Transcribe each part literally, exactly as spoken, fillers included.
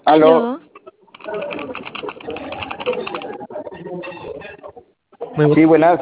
Aló. Aló, Muy bu- Sí, buenas.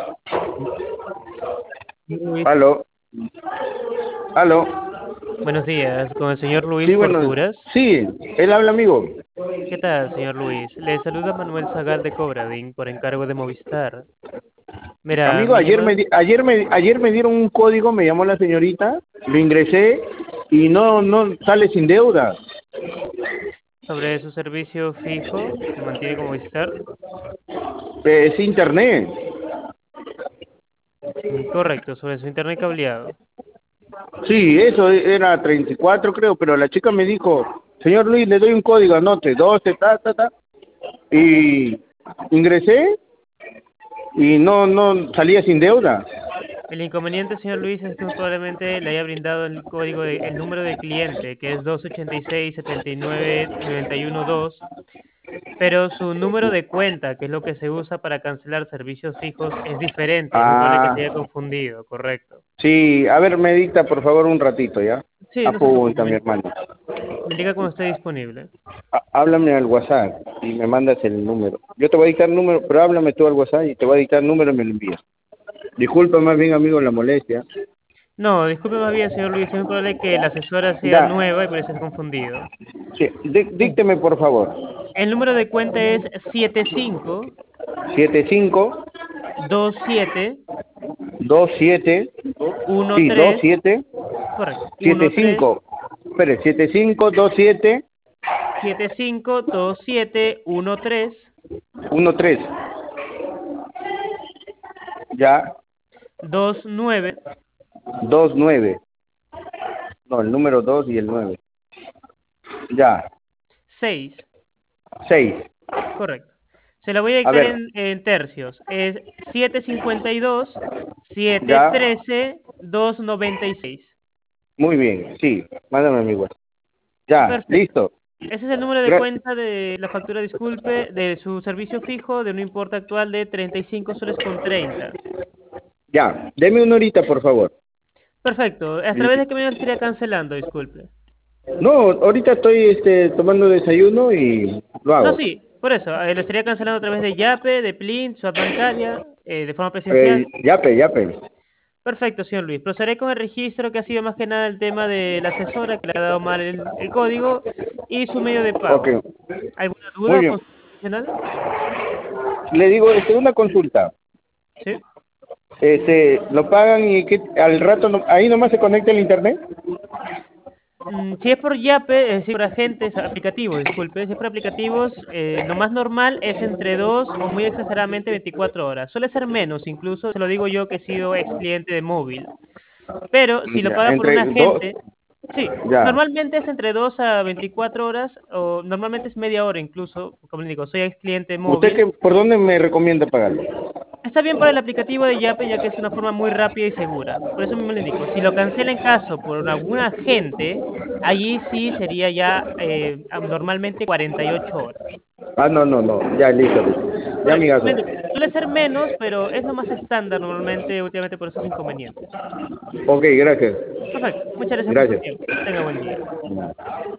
Luis. Aló. Aló. Buenos días, con el señor Sí, Luis bueno. Porturas. Sí, él habla, amigo. ¿Qué tal, señor Luis? Le saluda Manuel Zagal de Cobradín por encargo de Movistar. Mira, Amigo, mi ayer me, llamada di- ayer me, ayer me dieron un código, me llamó la señorita, lo ingresé y no, no sale sin deuda. sobre su servicio fijo que mantiene con Movistar. Eh, es internet. Mm, Correcto, sobre su internet cableado. Sí, eso era treinta y cuatro creo, pero la chica me dijo, señor Luis, le doy un código, anote, doce, ta, ta, ta. Y ingresé y no, no salía sin deuda. El inconveniente, señor Luis, es que muy probablemente le haya brindado el código de, el número de cliente, que es dos ochenta y seis, setenta y nueve, noventa y uno dos. Pero su número de cuenta, que es lo que se usa para cancelar servicios fijos, es diferente. Es muy probable que se haya Ah, confundido, correcto. sí, a ver, me dicta por favor un ratito, ¿ya? Sí, no se preocupe. Apunta, mi Me, hermano. me indica cuando esté disponible. Há- Háblame al WhatsApp y me mandas el número. Yo te voy a dictar el número, pero háblame tú al WhatsApp y te voy a dictar el número y me lo envías. Disculpa más bien, amigo, la molestia. No, disculpe más bien, señor Luis. Es muy probable que la asesora sea Ya, nueva y por eso se ha confundido. sí, dí- dícteme por favor. El número de cuenta es siete cinco Siete cinco dos siete dos siete, uno sí, dos tres. siete Correcto. siete uno tres cinco. Espere, siete cinco dos siete siete cinco dos siete uno tres uno tres. Ya, dos nueve dos nueve. No, el número dos y el nueve. Ya, seis. seis. Correcto. Se la voy a A dictar ver, en, en tercios. Es siete cincuenta y dos, siete ya, trece, dos noventa y seis. muy bien, sí, mándame mi WhatsApp. Ya, Perfecto. listo. Ese es el número de Gra- cuenta de la factura, disculpe, de su servicio fijo de un importe actual de treinta y cinco soles con treinta. ya, deme una horita, por favor. Perfecto. ¿A través de qué medio estaría cancelando? Disculpe. No, ahorita estoy este, tomando desayuno y lo No, hago. sí, por eso. eh, lo estaría cancelando a través de Yape, de Plin, su app bancaria, eh, de forma Eh, presencial. yape, yape. Perfecto, señor Luis. Procederé con el registro, que ha sido más que nada el tema de la asesora que le ha dado mal el, el código y su medio de Ok, pago. ¿Alguna muy duda o bien. consulta adicional? Le digo, este, una consulta. Sí. Este, ¿lo pagan y que al rato no- ahí nomás se conecta el internet? Mm, si es por Yape, es decir, por agentes aplicativos, disculpe, si es por aplicativos, eh, lo más normal es entre dos o muy exageradamente veinticuatro horas. Suele ser menos, incluso, se lo digo yo que he sido ex cliente de móvil. Pero si lo Ya, paga por un entre dos, agente, sí, ya. normalmente es entre dos a veinticuatro horas, o normalmente es media hora incluso, como le digo, soy ex cliente ¿Usted móvil. qué, por dónde me recomienda pagarlo? Está bien por el aplicativo de Yape, ya que es una forma muy rápida y segura. Por eso mismo le indico, si lo cancela en caso por algún agente, allí sí sería ya eh, am- normalmente cuarenta y ocho horas. Ah, no, no, no, ya, listo, listo. Ya, Correcto, amigazo. como le indico, suele ser menos, pero es lo más estándar normalmente últimamente por esos inconvenientes. Ok, gracias. Perfecto, muchas gracias por su Gracias. tiempo. Tenga buen día.